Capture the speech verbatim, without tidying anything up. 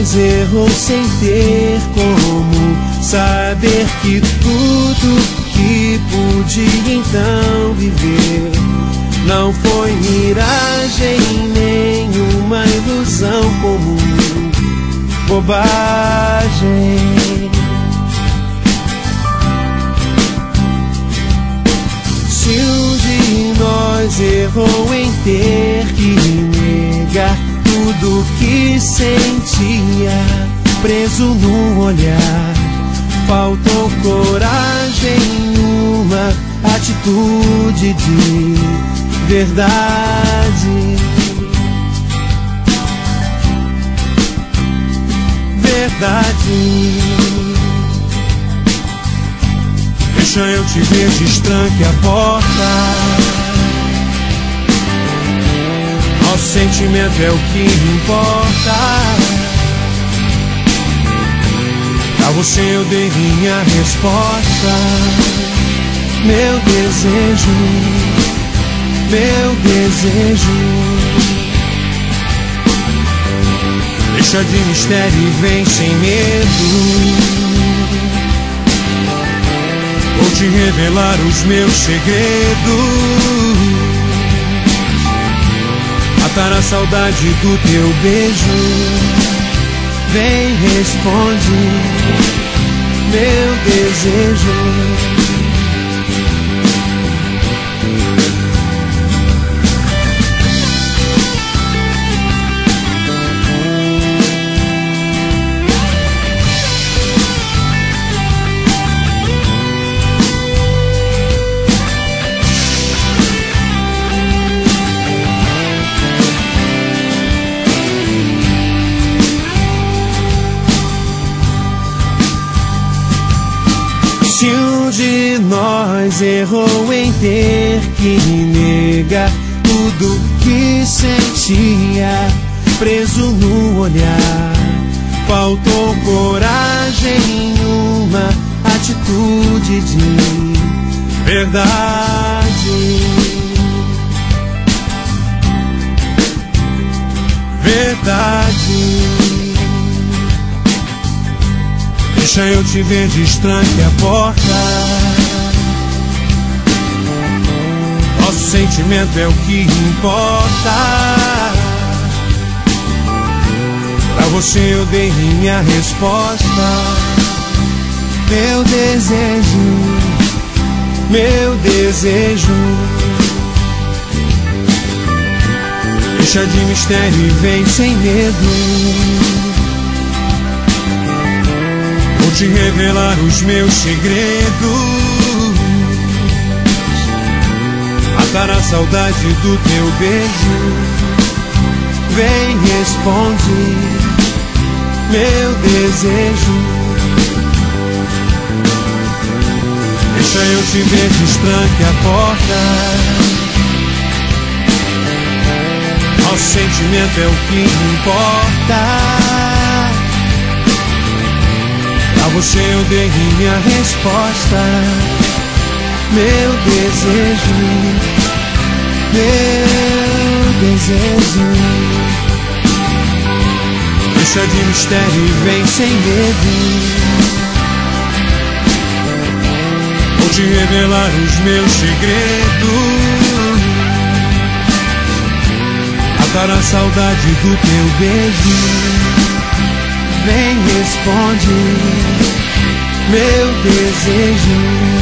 nós errou sem ter como saber que tudo que pude então viver não foi miragem, nenhuma ilusão comum, bobagem. Se um de nós errou em ter que negar tudo que sentia, preso no olhar, faltou coragem, uma atitude de verdade. Verdade. Deixa eu te ver, destranque a porta. Nosso sentimento é o que importa. Pra você eu dei minha resposta. Meu desejo, meu desejo. Deixa de mistério e vem sem medo. Vou te revelar os meus segredos, matar a saudade do teu beijo. Vem, responde, meu desejo. Se um de nós errou em ter que negar tudo que sentia, preso no olhar, faltou coragem, uma atitude de verdade. Verdade. Deixa eu te ver, destranque a porta. Nosso sentimento é o que importa. Pra você eu dei minha resposta. Meu desejo, meu desejo. Deixa de mistério e vem sem medo. Vou te revelar os meus segredos, matar a saudade do teu beijo. Vem, responde, meu desejo. Deixa eu te ver, destranque a porta. Nosso sentimento é o que importa. A você eu dei minha resposta. Meu desejo, meu desejo. Deixa de mistério e vem sem medo. Vou te revelar os meus segredos, matar a saudade do teu beijo. Vem, responde, meu desejo.